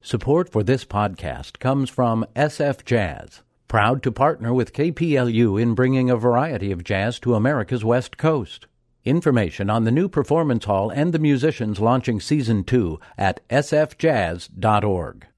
Support for this podcast comes from SF Jazz, proud to partner with KPLU in bringing a variety of jazz to America's West Coast. Information on the new performance hall and the musicians launching Season 2 at sfjazz.org.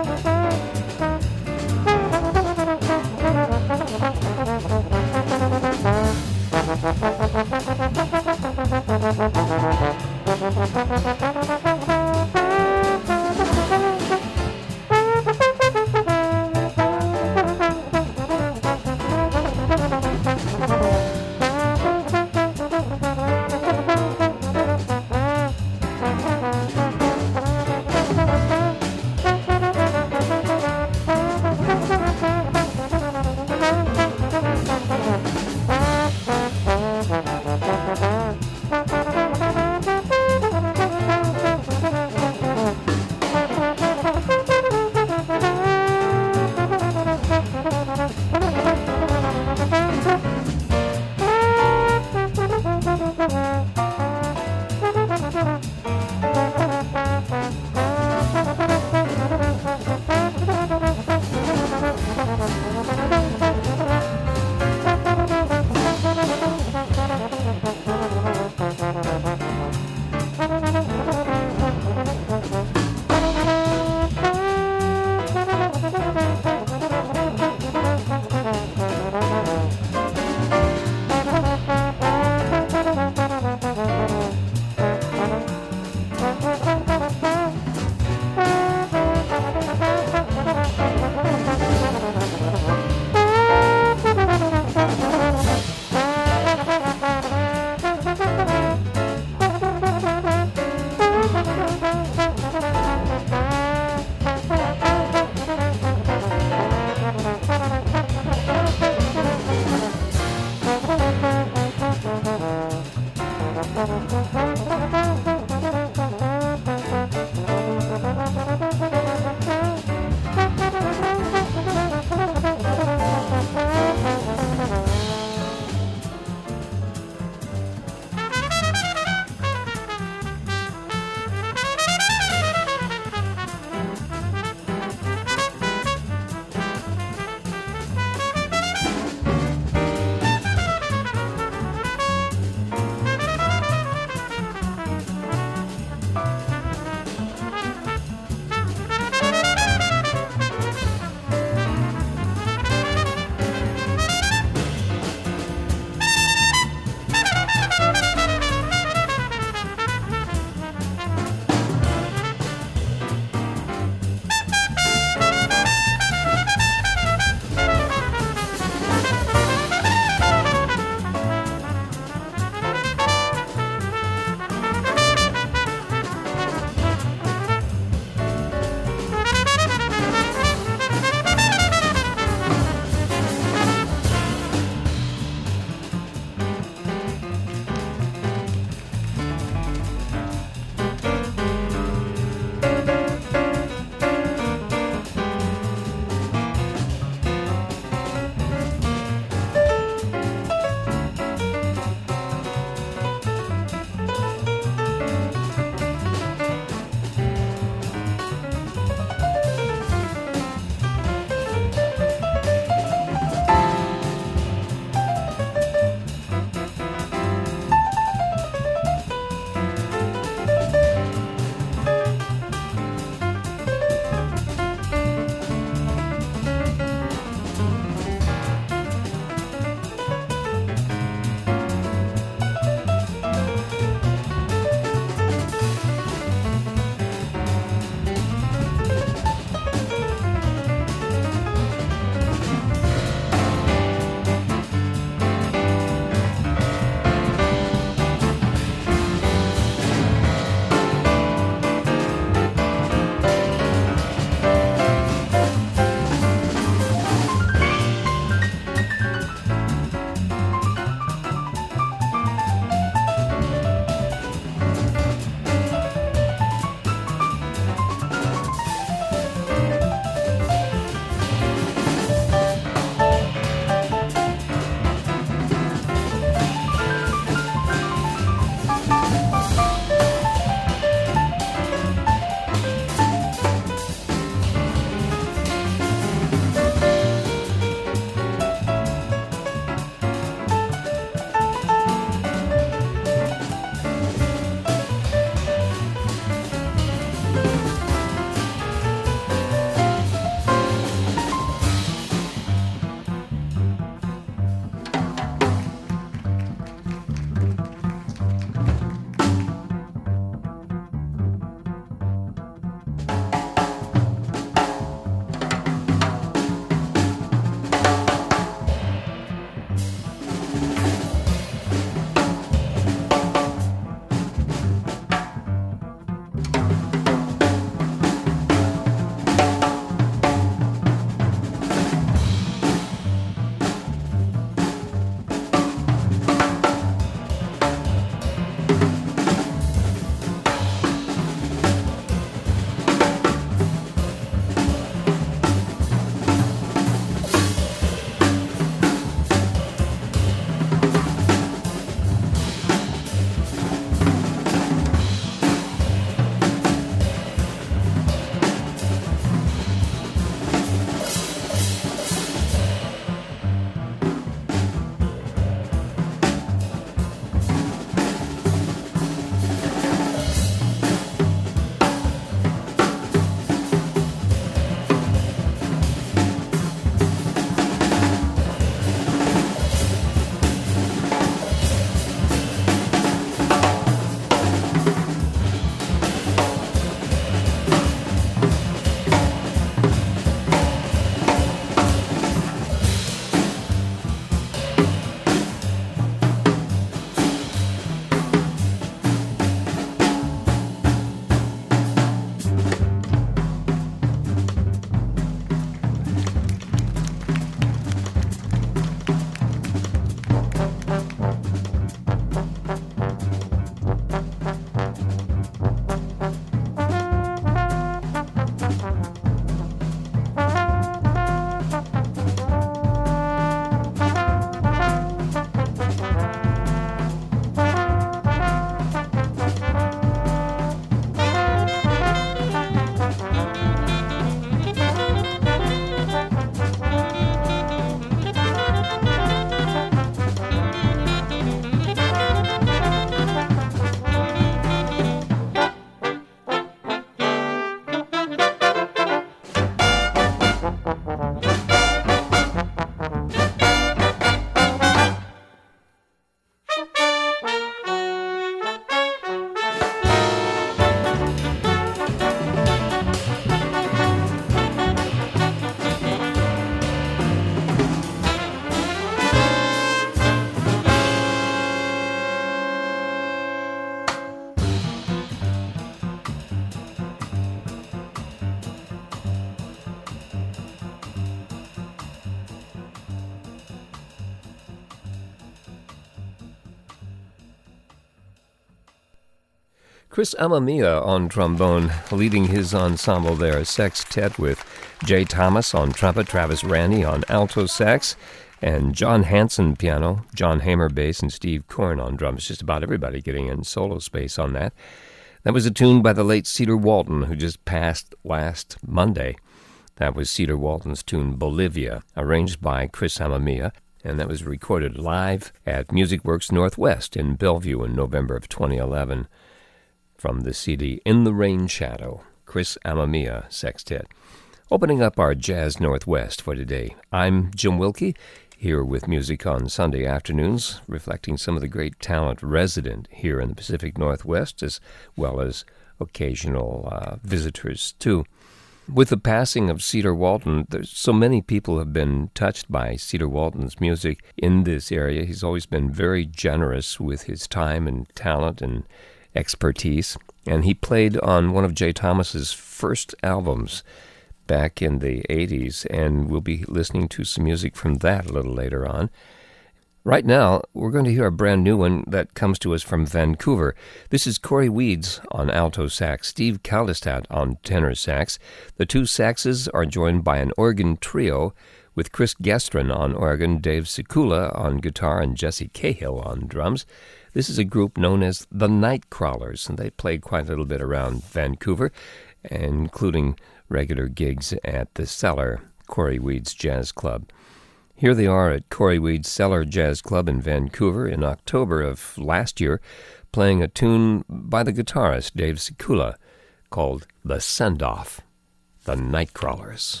Chris Amamiya on trombone, leading his ensemble there, a sextet with Jay Thomas on trumpet, Travis Ranney on alto sax, and John Hanson piano, John Hamer bass, and Steve Korn on drums. Just about everybody getting in solo space on that. That was a tune by the late Cedar Walton, who just passed last Monday. That was Cedar Walton's tune Bolivia, arranged by Chris Amamiya, and that was recorded live at Music Works Northwest in Bellevue in November of 2011. From the CD In the Rain Shadow, Chris Amamiya Sextet. Opening up our Jazz Northwest for today, I'm Jim Wilkie, here with music on Sunday afternoons, reflecting some of the great talent resident here in the Pacific Northwest, as well as occasional visitors, too. With the passing of Cedar Walton, there's so many people have been touched by Cedar Walton's music in this area. He's always been very generous with his time and talent and expertise, and he played on one of Jay Thomas's first albums back in the 80s, and we'll be listening to some music from that a little later on. Right now, we're going to hear a brand new one that comes to us from Vancouver. This is Corey Weeds on alto sax, Steve Kaldestad on tenor sax. The two saxes are joined by an organ trio with Chris Gestrin on organ, Dave Sikula on guitar, and Jesse Cahill on drums. This is a group known as the Nightcrawlers, and they played quite a little bit around Vancouver, including regular gigs at the Cellar, Corey Weeds Jazz Club. Here they are at Corey Weeds Cellar Jazz Club in Vancouver in October of last year, playing a tune by the guitarist Dave Sikula called The Send-Off, the Nightcrawlers.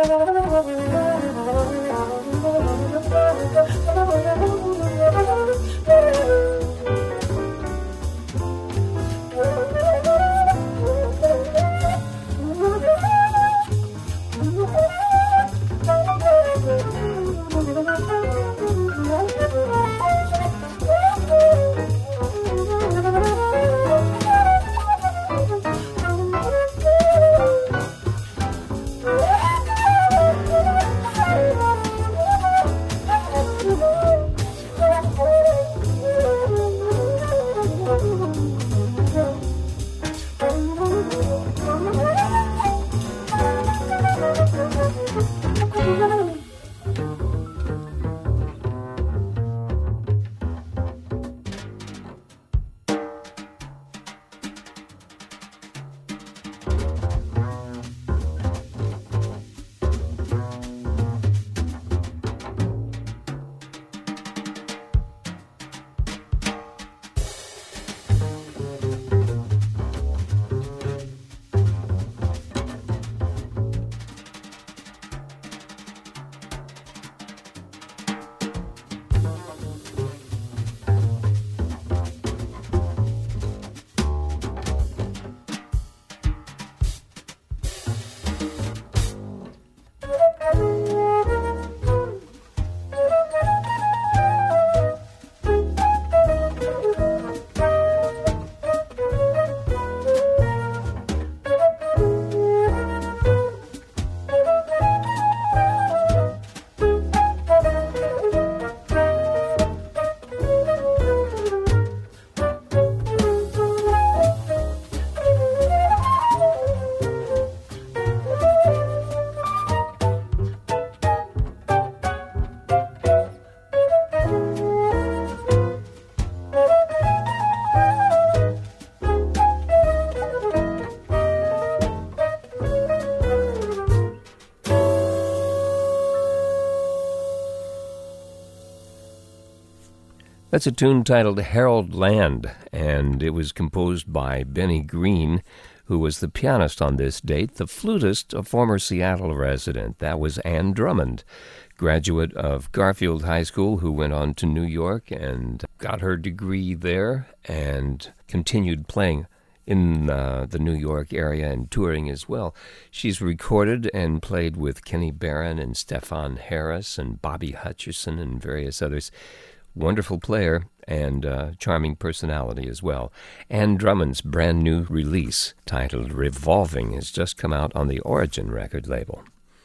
That's a tune titled Harold Land, and it was composed by Benny Green, who was the pianist on this date. The flutist, a former Seattle resident, that was Ann Drummond, graduate of Garfield High School, who went on to New York and got her degree there and continued playing in the New York area and touring as well. She's recorded and played with Kenny Barron and Stefan Harris and Bobby Hutcherson and various others. Wonderful player and charming personality as well. Ann Drummond's brand new release, titled Revolving, has just come out on the Origin record label.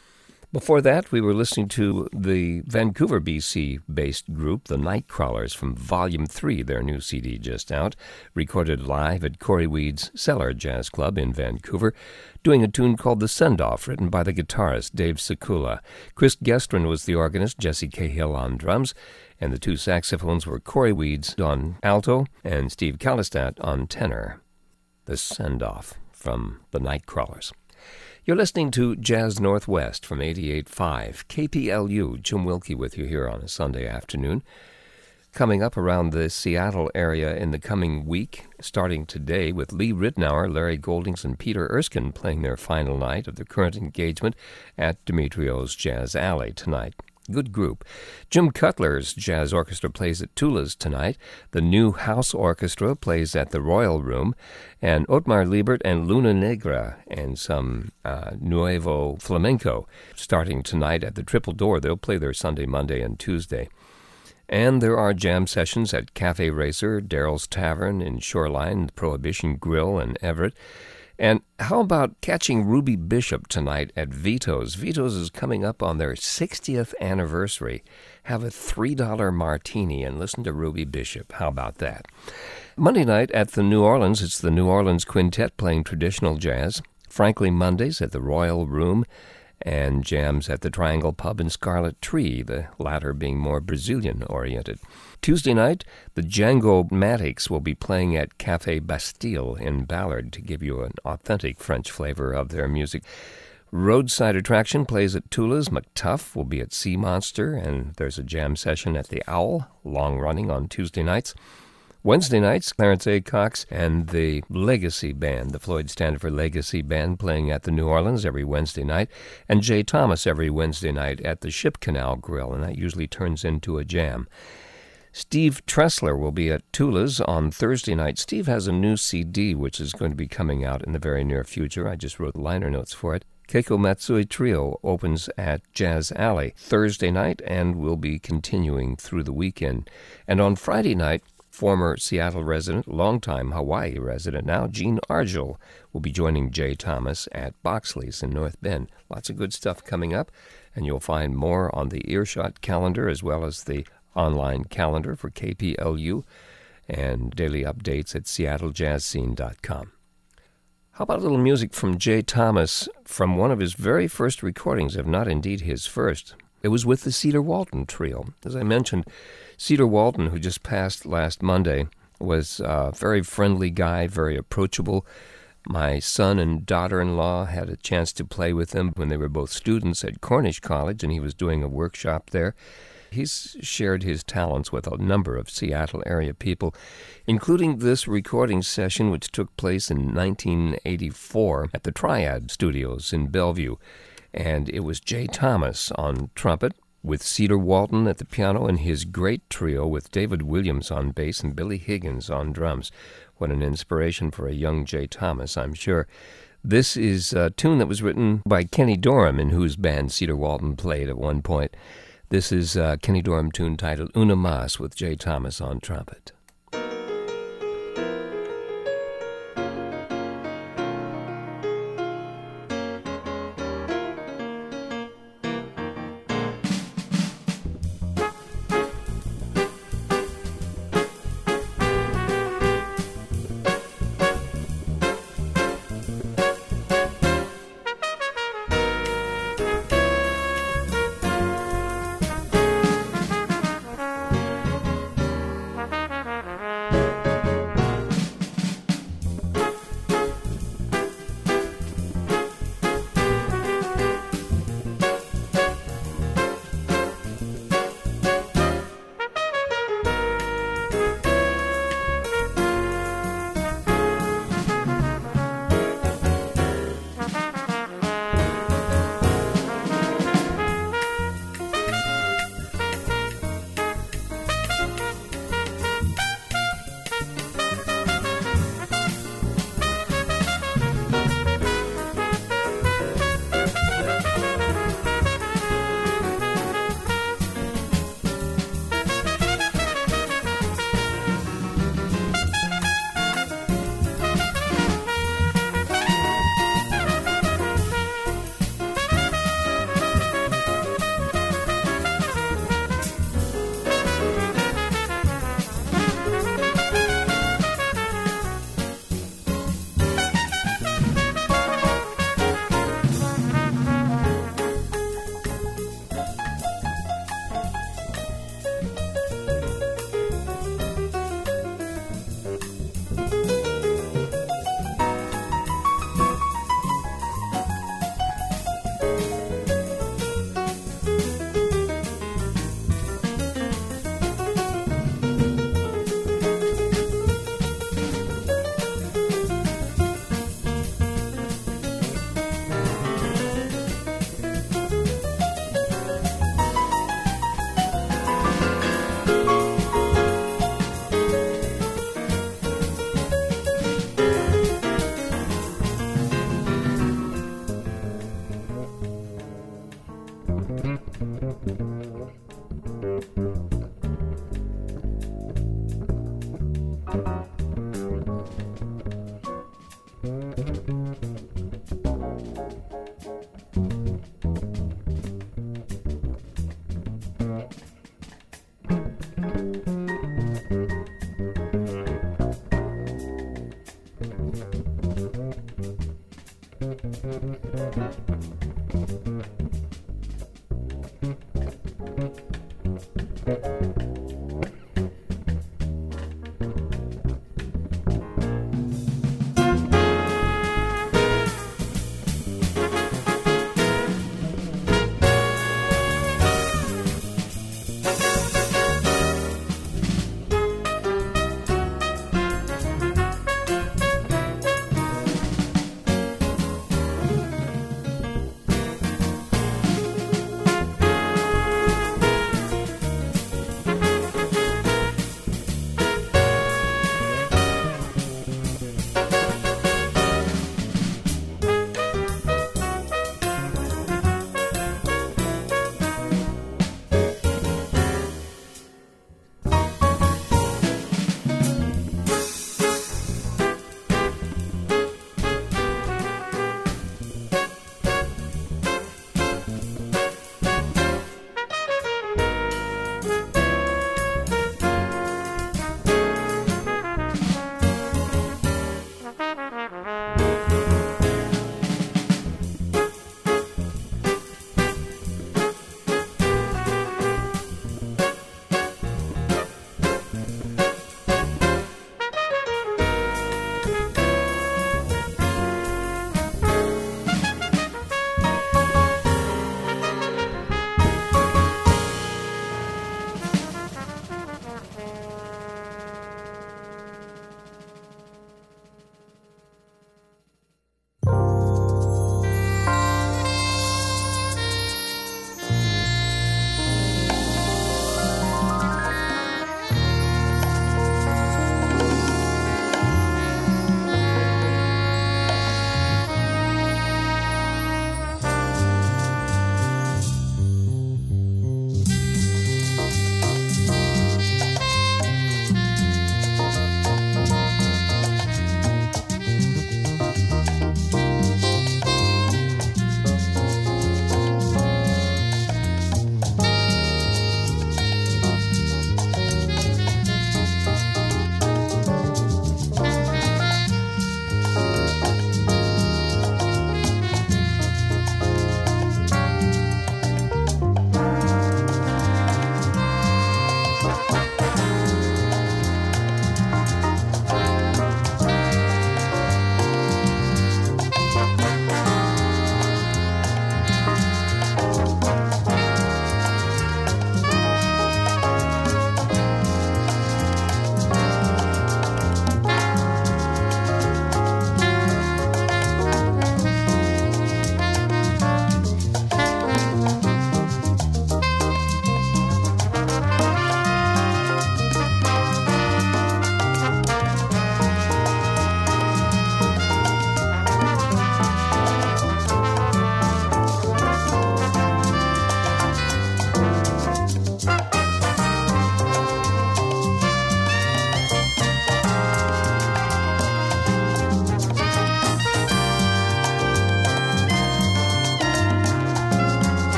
Before that, we were listening to the Vancouver, BC-based group, the Nightcrawlers, from Volume 3, their new CD just out, recorded live at Corey Weed's Cellar Jazz Club in Vancouver, doing a tune called The Send-Off, written by the guitarist Dave Sekula. Chris Gestrin was the organist, Jesse Cahill on drums, and the two saxophones were Corey Weeds on alto and Steve Kallistat on tenor. The Send-Off from the Nightcrawlers. You're listening to Jazz Northwest from 88.5 KPLU. Jim Wilkie with you here on a Sunday afternoon. Coming up around the Seattle area in the coming week, starting today with Lee Ritenour, Larry Goldings, and Peter Erskine playing their final night of the current engagement at Demetrio's Jazz Alley tonight. Good group. Jim Cutler's Jazz Orchestra plays at Tula's tonight. The New House Orchestra plays at the Royal Room. And Otmar Liebert and Luna Negra and some Nuevo Flamenco starting tonight at the Triple Door. They'll play their Sunday, Monday, and Tuesday. And there are jam sessions at Cafe Racer, Daryl's Tavern in Shoreline, Prohibition Grill in Everett. And how about catching Ruby Bishop tonight at Vito's? Vito's is coming up on their 60th anniversary. Have a $3 martini and listen to Ruby Bishop. How about that? Monday night at the New Orleans, it's the New Orleans Quintet playing traditional jazz. Frankly Mondays at the Royal Room, and jams at the Triangle Pub and Scarlet Tree, the latter being more Brazilian-oriented. Tuesday night, the Django Matics will be playing at Café Bastille in Ballard to give you an authentic French flavor of their music. Roadside Attraction plays at Tula's. McTuff will be at Sea Monster, and there's a jam session at the Owl, long-running on Tuesday nights. Wednesday nights, Clarence A. Cox and the Legacy Band, the Floyd Standiford Legacy Band, playing at the New Orleans every Wednesday night, and Jay Thomas every Wednesday night at the Ship Canal Grill, and that usually turns into a jam. Steve Tressler will be at Tula's on Thursday night. Steve has a new CD which is going to be coming out in the very near future. I just wrote liner notes for it. Keiko Matsui Trio opens at Jazz Alley Thursday night and will be continuing through the weekend. And on Friday night, former Seattle resident, longtime Hawaii resident now, Gene Argel, will be joining Jay Thomas at Boxley's in North Bend. Lots of good stuff coming up, and you'll find more on the Earshot calendar as well as the online calendar for KPLU and daily updates at seattlejazzscene.com. How about a little music from Jay Thomas from one of his very first recordings, if not indeed his first? It was with the Cedar Walton Trio. As I mentioned, Cedar Walton, who just passed last Monday, was a very friendly guy, very approachable. My son and daughter-in-law had a chance to play with him when they were both students at Cornish College, and he was doing a workshop there. He's shared his talents with a number of Seattle area people, including this recording session which took place in 1984 at the Triad Studios in Bellevue. And it was Jay Thomas on trumpet, with Cedar Walton at the piano and his great trio with David Williams on bass and Billy Higgins on drums. What an inspiration for a young Jay Thomas, I'm sure. This is a tune that was written by Kenny Dorham, in whose band Cedar Walton played at one point. This is a Kenny Dorham tune titled Una Mas with Jay Thomas on trumpet.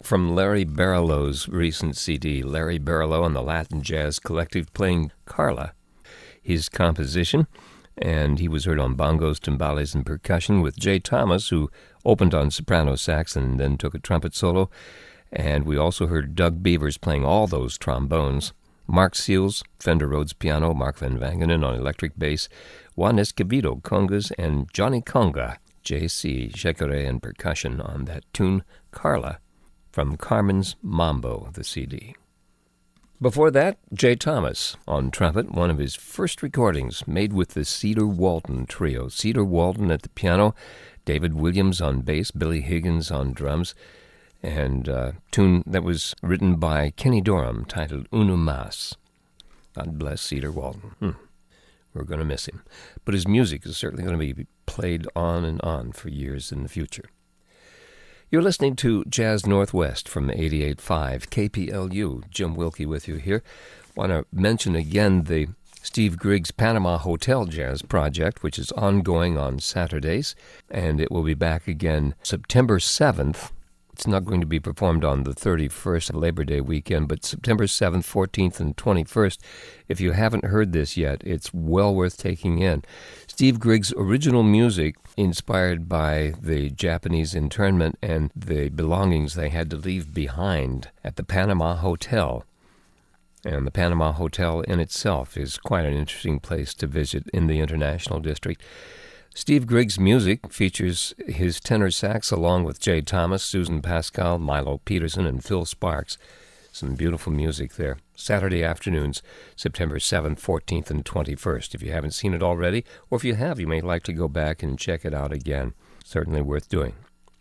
from Larry Barilow's recent CD, Larry Barillow and the Latin Jazz Collective playing Carla, his composition, and he was heard on bongos, timbales, and percussion with Jay Thomas, who opened on soprano sax and then took a trumpet solo, and we also heard Doug Beavers playing all those trombones, Mark Seals, Fender Rhodes piano, Mark Van Wangenen on electric bass, Juan Escovedo congas, and Johnny Conga, J.C. Chekere and percussion on that tune, Carla, from Carmen's Mambo, the CD. Before that, Jay Thomas on trumpet, one of his first recordings made with the Cedar Walton Trio. Cedar Walton at the piano, David Williams on bass, Billy Higgins on drums, and a tune that was written by Kenny Dorham titled Uno Mas. God bless Cedar Walton. We're going to miss him. But his music is certainly going to be played on and on for years in the future. You're listening to Jazz Northwest from 88.5 KPLU. Jim Wilkie with you here. Want to mention again the Steve Griggs Panama Hotel Jazz Project, which is ongoing on Saturdays, and it will be back again September 7th. It's not going to be performed on the 31st of Labor Day weekend, but September 7th, 14th, and 21st. If you haven't heard this yet, it's well worth taking in. Steve Griggs' original music, inspired by the Japanese internment and the belongings they had to leave behind at the Panama Hotel. And the Panama Hotel in itself is quite an interesting place to visit in the International District. Steve Griggs' music features his tenor sax along with Jay Thomas, Susan Pascal, Milo Peterson, and Phil Sparks. Some beautiful music there. Saturday afternoons, September 7th, 14th, and 21st. If you haven't seen it already, or if you have, you may like to go back and check it out again. Certainly worth doing.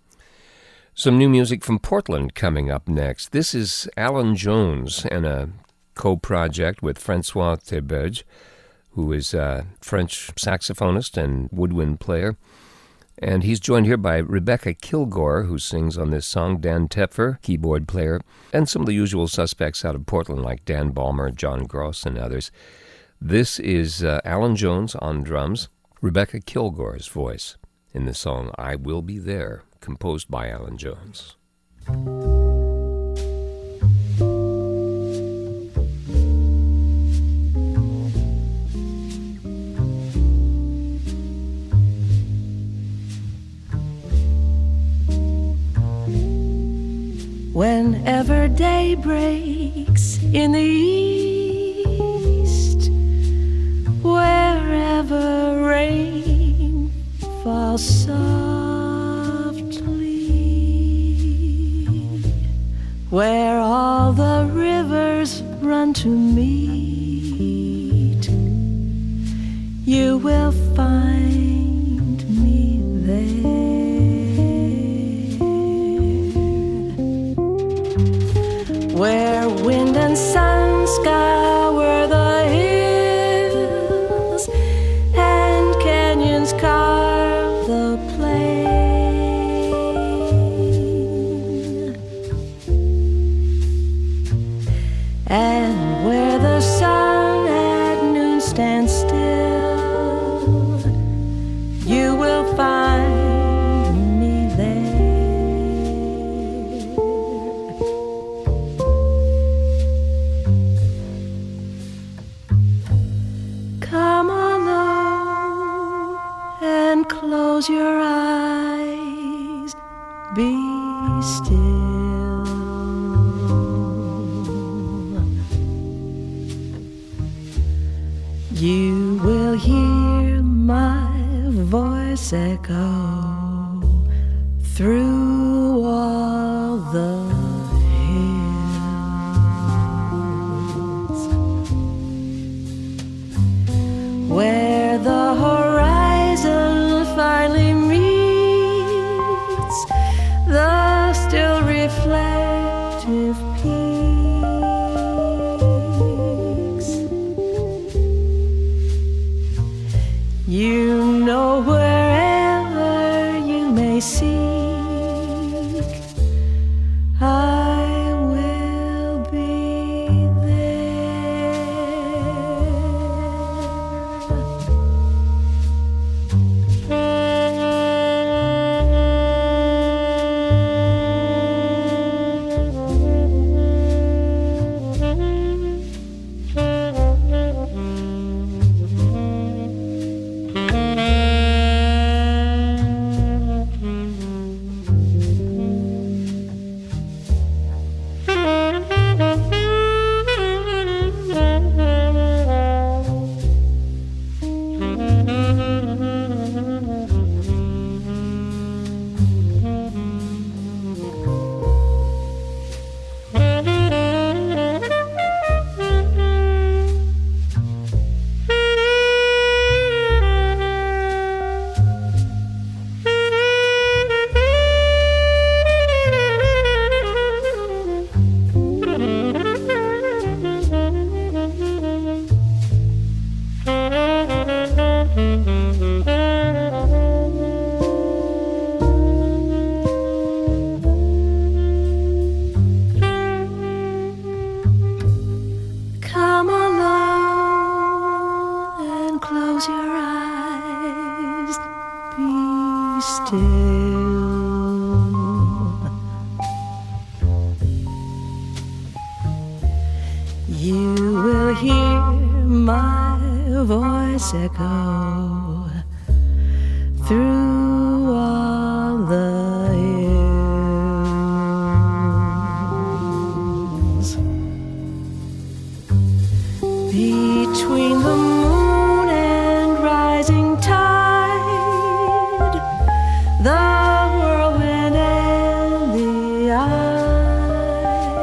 Some new music from Portland coming up next. This is Alan Jones and a co-project with Francois Theberge, who is a French saxophonist and woodwind player. And he's joined here by Rebecca Kilgore, who sings on this song, Dan Tepfer, keyboard player, and some of the usual suspects out of Portland like Dan Ballmer, John Gross, and others. This is Alan Jones on drums, Rebecca Kilgore's voice in the song I Will Be There, composed by Alan Jones. Whenever day breaks in the east, wherever rain falls softly, where all the rivers run to meet, you will find me there. Where wind and sun scour the hills and canyons carve the plain, and where the sun at noon stands still, you will find me there. Close your eyes, be still. You will hear my voice echo through all the hills, where the horizon finally meets the still reflective peaks. You know, wherever you may seek, still. You will hear my voice echo through all the hills. Between the moon and rising tide, the whirlwind and the eye,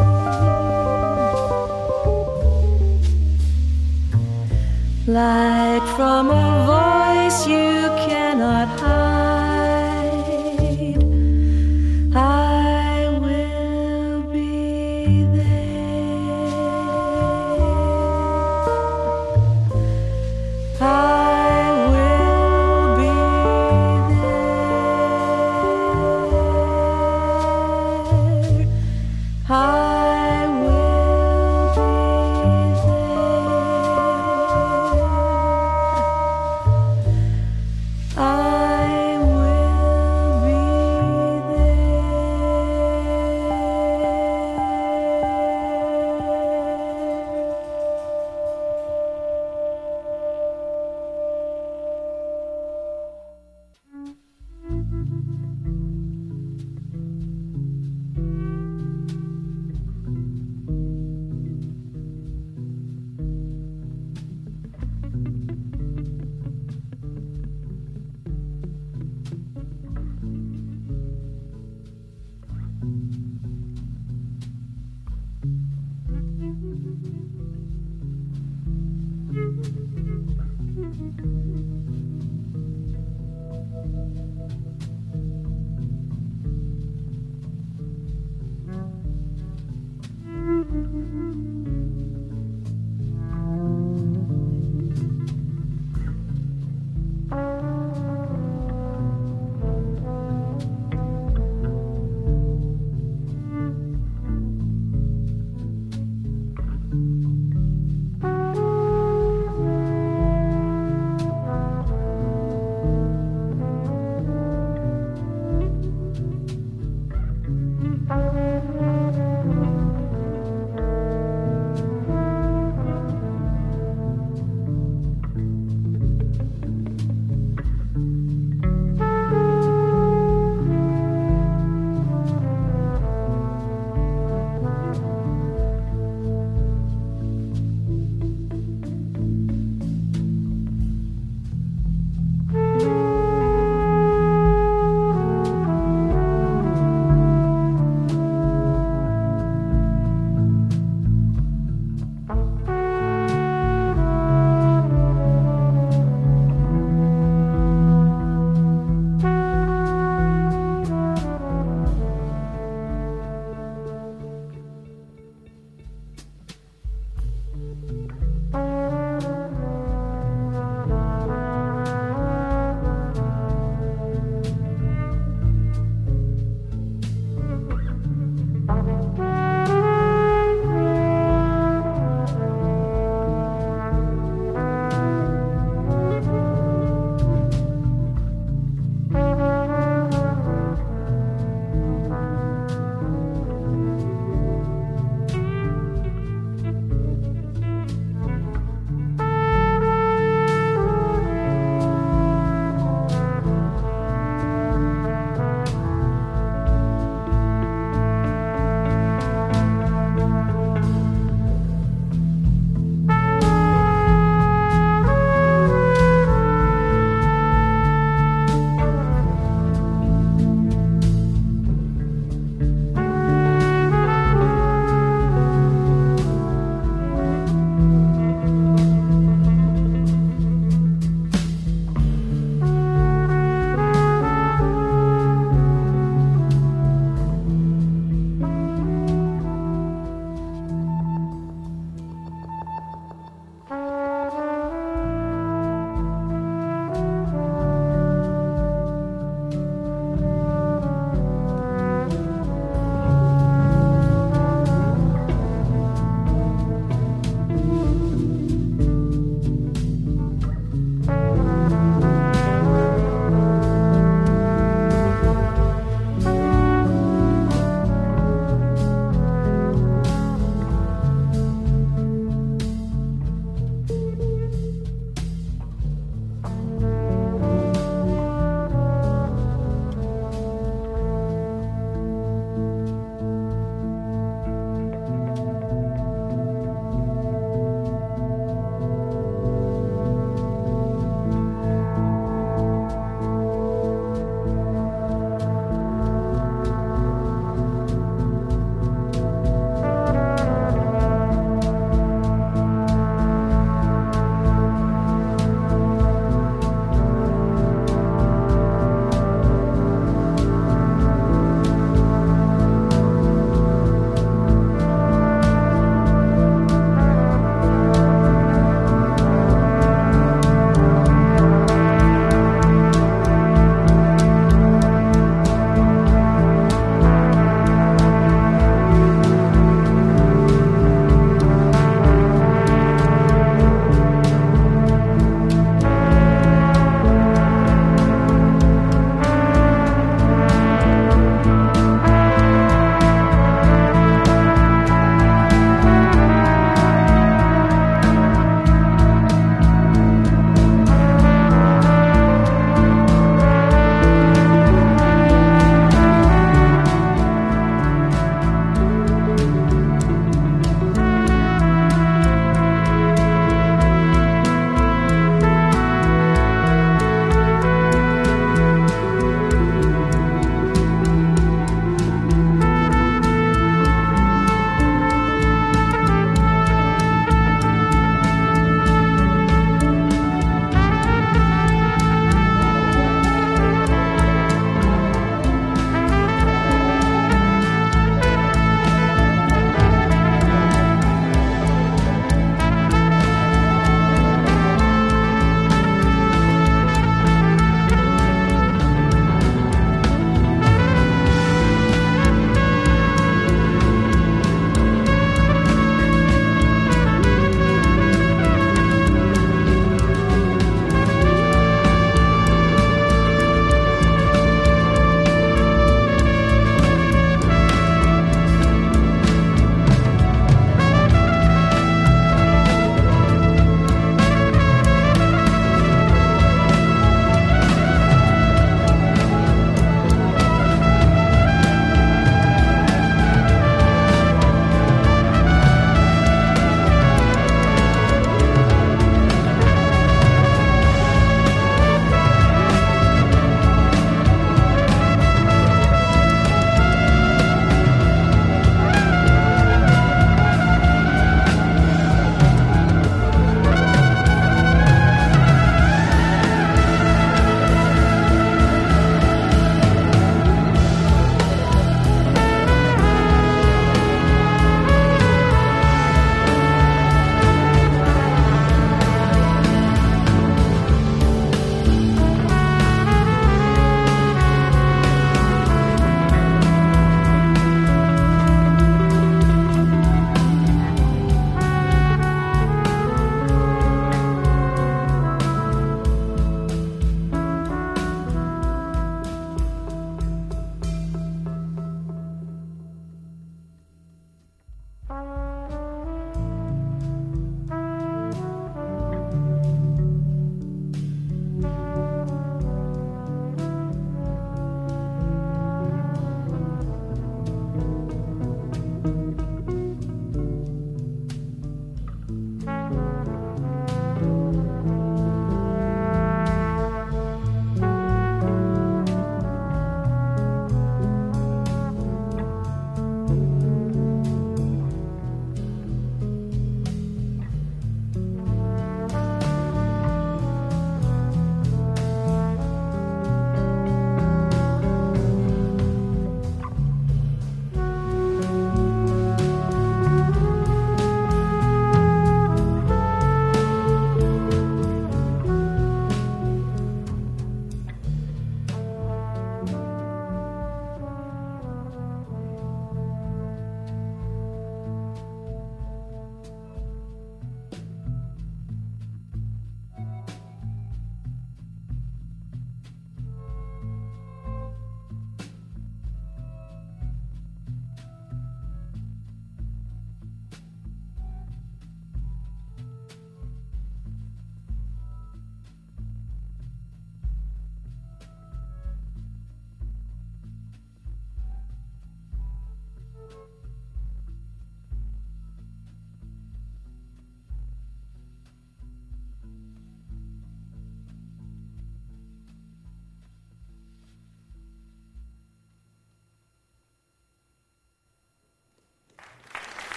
light from a voice you cannot hide. I will be there. I will be there. I will be there. I will be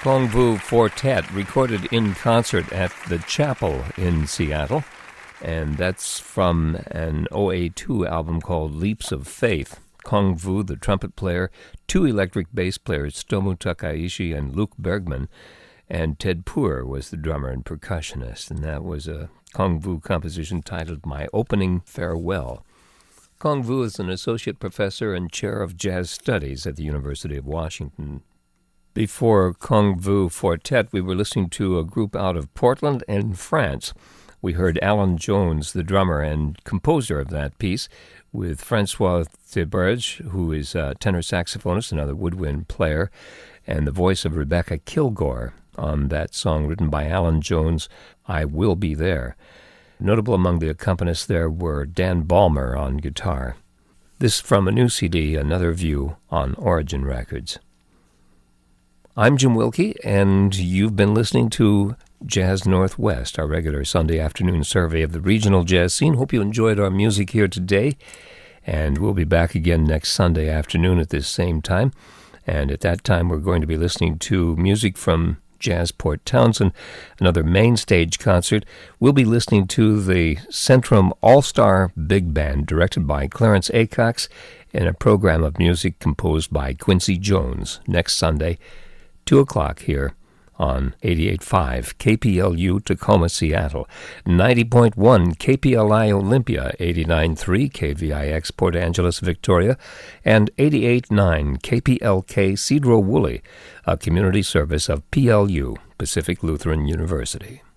Kong Vu Quartet, recorded in concert at the Chapel in Seattle. And that's from an OA2 album called Leaps of Faith. Kong Vu, the trumpet player, 2 electric bass players, Tomu Takaishi and Luke Bergman, and Ted Poor was the drummer and percussionist. And that was a Kong Vu composition titled My Opening Farewell. Kong Vu is an associate professor and chair of jazz studies at the University of Washington. Before Kong Vu Quartet, we were listening to a group out of Portland and France. We heard Alan Jones, the drummer and composer of that piece, with Francois Theberge, who is a tenor saxophonist, another woodwind player, and the voice of Rebecca Kilgore on that song written by Alan Jones, I Will Be There. Notable among the accompanists there were Dan Ballmer on guitar. This from a new CD, Another View, on Origin Records. I'm Jim Wilkie, and you've been listening to Jazz Northwest, our regular Sunday afternoon survey of the regional jazz scene. Hope you enjoyed our music here today, and we'll be back again next Sunday afternoon at this same time. And at that time, we're going to be listening to music from Jazz Port Townsend, another main stage concert. We'll be listening to the Centrum All-Star Big Band, directed by Clarence Acox, in a program of music composed by Quincy Jones next Sunday, 2 o'clock here on 88.5 KPLU Tacoma, Seattle, 90.1 KPLI Olympia, 89.3 KVIX Port Angeles, Victoria, and 88.9 KPLK Cedro Woolley, a community service of PLU, Pacific Lutheran University.